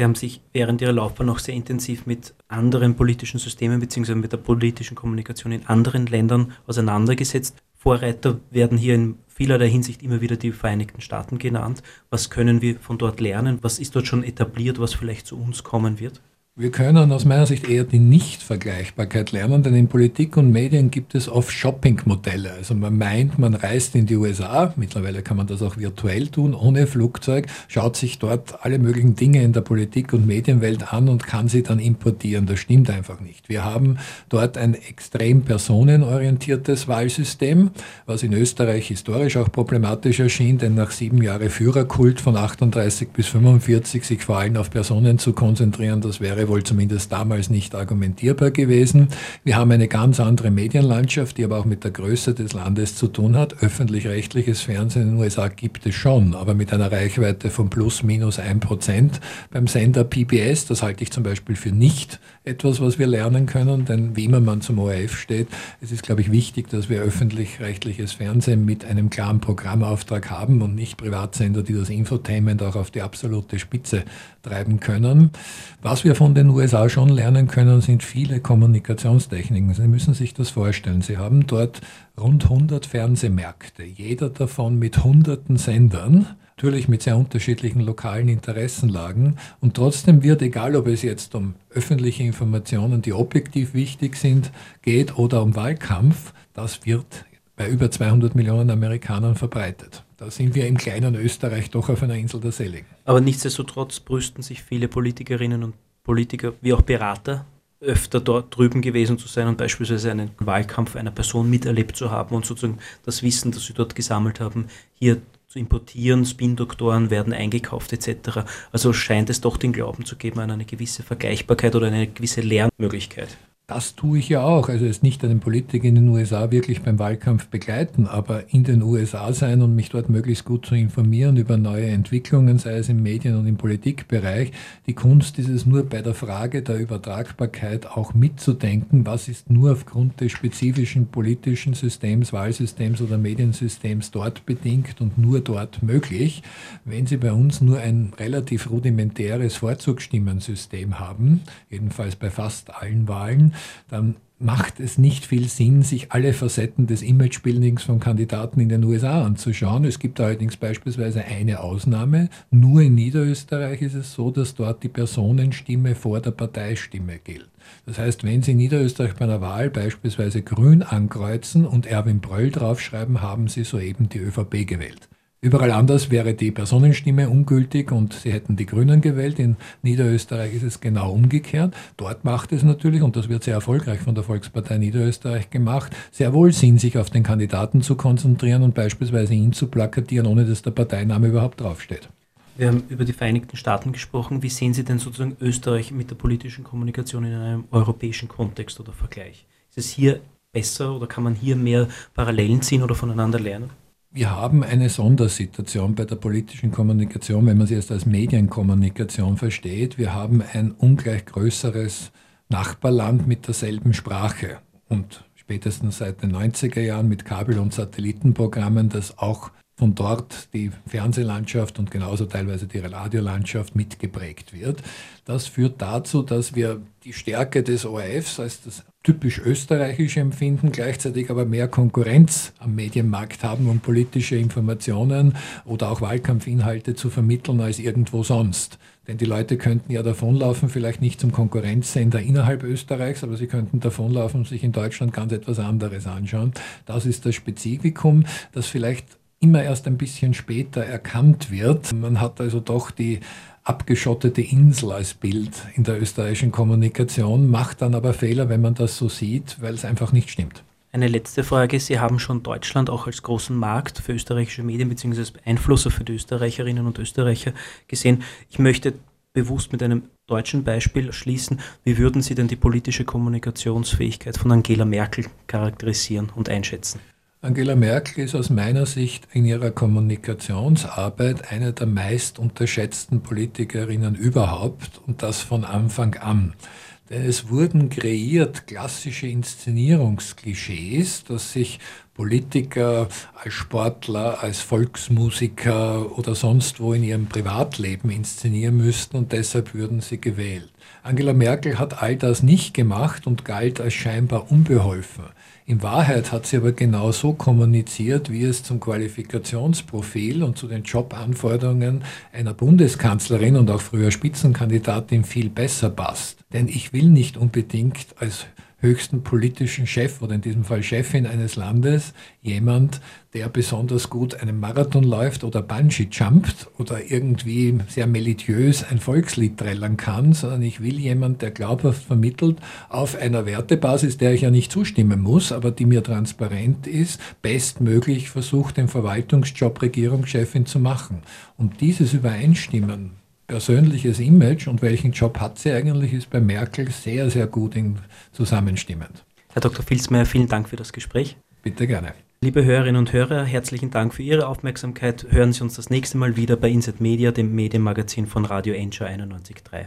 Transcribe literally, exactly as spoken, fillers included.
Sie haben sich während Ihrer Laufbahn auch sehr intensiv mit anderen politischen Systemen bzw. mit der politischen Kommunikation in anderen Ländern auseinandergesetzt. Vorreiter werden hier in vielerlei Hinsicht immer wieder die Vereinigten Staaten genannt. Was können wir von dort lernen? Was ist dort schon etabliert, was vielleicht zu uns kommen wird? Wir können aus meiner Sicht eher die Nichtvergleichbarkeit lernen, denn in Politik und Medien gibt es oft Shopping-Modelle. Also man meint, man reist in die U S A, mittlerweile kann man das auch virtuell tun, ohne Flugzeug, schaut sich dort alle möglichen Dinge in der Politik- und Medienwelt an und kann sie dann importieren. Das stimmt einfach nicht. Wir haben dort ein extrem personenorientiertes Wahlsystem, was in Österreich historisch auch problematisch erschien, denn nach sieben Jahren Führerkult von achtunddreißig bis fünfundvierzig sich vor allem auf Personen zu konzentrieren, das wäre wohl zumindest damals nicht argumentierbar gewesen. Wir haben eine ganz andere Medienlandschaft, die aber auch mit der Größe des Landes zu tun hat. Öffentlich-rechtliches Fernsehen in den U S A gibt es schon, aber mit einer Reichweite von plus minus ein Prozent. Beim Sender P B S, das halte ich zum Beispiel für nicht etwas, was wir lernen können, denn wie immer man zum O R F steht, es ist, glaube ich, wichtig, dass wir öffentlich-rechtliches Fernsehen mit einem klaren Programmauftrag haben und nicht Privatsender, die das Infotainment auch auf die absolute Spitze treiben können. Was wir von den U S A schon lernen können, sind viele Kommunikationstechniken. Sie müssen sich das vorstellen. Sie haben dort rund hundert Fernsehmärkte, jeder davon mit hunderten Sendern, natürlich mit sehr unterschiedlichen lokalen Interessenlagen. Und trotzdem wird, egal ob es jetzt um öffentliche Informationen, die objektiv wichtig sind, geht oder um Wahlkampf, das wird bei über zweihundert Millionen Amerikanern verbreitet. Da sind wir im kleinen Österreich doch auf einer Insel der Seligen. Aber nichtsdestotrotz brüsten sich viele Politikerinnen und Politiker wie auch Berater öfter dort drüben gewesen zu sein und beispielsweise einen Wahlkampf einer Person miterlebt zu haben und sozusagen das Wissen, das sie dort gesammelt haben, hier zu importieren. Spin-Doktoren werden eingekauft et cetera. Also scheint es doch den Glauben zu geben an eine gewisse Vergleichbarkeit oder eine gewisse Lernmöglichkeit. Das tue ich ja auch. Also es nicht einen Politiker in den U S A wirklich beim Wahlkampf begleiten, aber in den U S A sein und mich dort möglichst gut zu informieren über neue Entwicklungen, sei es im Medien- und im Politikbereich. Die Kunst ist es nur bei der Frage der Übertragbarkeit auch mitzudenken, was ist nur aufgrund des spezifischen politischen Systems, Wahlsystems oder Mediensystems dort bedingt und nur dort möglich. Wenn Sie bei uns nur ein relativ rudimentäres Vorzugsstimmensystem haben, jedenfalls bei fast allen Wahlen, dann macht es nicht viel Sinn, sich alle Facetten des Imagebuildings von Kandidaten in den U S A anzuschauen. Es gibt allerdings beispielsweise eine Ausnahme. Nur in Niederösterreich ist es so, dass dort die Personenstimme vor der Parteistimme gilt. Das heißt, wenn Sie in Niederösterreich bei einer Wahl beispielsweise Grün ankreuzen und Erwin Bröll draufschreiben, haben Sie soeben die Ö V P gewählt. Überall anders wäre die Personenstimme ungültig und Sie hätten die Grünen gewählt. In Niederösterreich ist es genau umgekehrt. Dort macht es natürlich, und das wird sehr erfolgreich von der Volkspartei Niederösterreich gemacht, sehr wohl Sinn, sich auf den Kandidaten zu konzentrieren und beispielsweise ihn zu plakatieren, ohne dass der Parteiname überhaupt draufsteht. Wir haben über die Vereinigten Staaten gesprochen. Wie sehen Sie denn sozusagen Österreich mit der politischen Kommunikation in einem europäischen Kontext oder Vergleich? Ist es hier besser oder kann man hier mehr Parallelen ziehen oder voneinander lernen? Wir haben eine Sondersituation bei der politischen Kommunikation, wenn man sie erst als Medienkommunikation versteht. Wir haben ein ungleich größeres Nachbarland mit derselben Sprache und spätestens seit den neunziger Jahren mit Kabel- und Satellitenprogrammen, das auch von dort die Fernsehlandschaft und genauso teilweise die Radiolandschaft mitgeprägt wird. Das führt dazu, dass wir die Stärke des O R Fs als das typisch österreichische empfinden, gleichzeitig aber mehr Konkurrenz am Medienmarkt haben, um politische Informationen oder auch Wahlkampfinhalte zu vermitteln als irgendwo sonst. Denn die Leute könnten ja davonlaufen, vielleicht nicht zum Konkurrenzsender innerhalb Österreichs, aber sie könnten davonlaufen und sich in Deutschland ganz etwas anderes anschauen. Das ist das Spezifikum, das vielleicht immer erst ein bisschen später erkannt wird. Man hat also doch die abgeschottete Insel als Bild in der österreichischen Kommunikation, macht dann aber Fehler, wenn man das so sieht, weil es einfach nicht stimmt. Eine letzte Frage. Sie haben schon Deutschland auch als großen Markt für österreichische Medien bzw. Beeinflusser für die Österreicherinnen und Österreicher gesehen. Ich möchte bewusst mit einem deutschen Beispiel schließen. Wie würden Sie denn die politische Kommunikationsfähigkeit von Angela Merkel charakterisieren und einschätzen? Angela Merkel ist aus meiner Sicht in ihrer Kommunikationsarbeit eine der meist unterschätzten Politikerinnen überhaupt und das von Anfang an. Denn es wurden kreiert klassische Inszenierungsklischees, dass sich Politiker, als Sportler, als Volksmusiker oder sonst wo in ihrem Privatleben inszenieren müssten und deshalb würden sie gewählt. Angela Merkel hat all das nicht gemacht und galt als scheinbar unbeholfen. In Wahrheit hat sie aber genau so kommuniziert, wie es zum Qualifikationsprofil und zu den Jobanforderungen einer Bundeskanzlerin und auch früher Spitzenkandidatin viel besser passt. Denn ich will nicht unbedingt als höchsten politischen Chef oder in diesem Fall Chefin eines Landes jemand, der besonders gut einen Marathon läuft oder Bungee jumpt oder irgendwie sehr melodiös ein Volkslied trällern kann, sondern ich will jemand, der glaubhaft vermittelt, auf einer Wertebasis, der ich ja nicht zustimmen muss, aber die mir transparent ist, bestmöglich versucht, den Verwaltungsjob Regierungschefin zu machen. Und dieses Übereinstimmen, persönliches Image und welchen Job hat sie eigentlich, ist bei Merkel sehr, sehr gut zusammenstimmend. Herr Doktor Filzmeier, vielen Dank für das Gespräch. Bitte gerne. Liebe Hörerinnen und Hörer, herzlichen Dank für Ihre Aufmerksamkeit. Hören Sie uns das nächste Mal wieder bei Inside Media, dem Medienmagazin von Radio Enjoy einundneunzig Komma drei.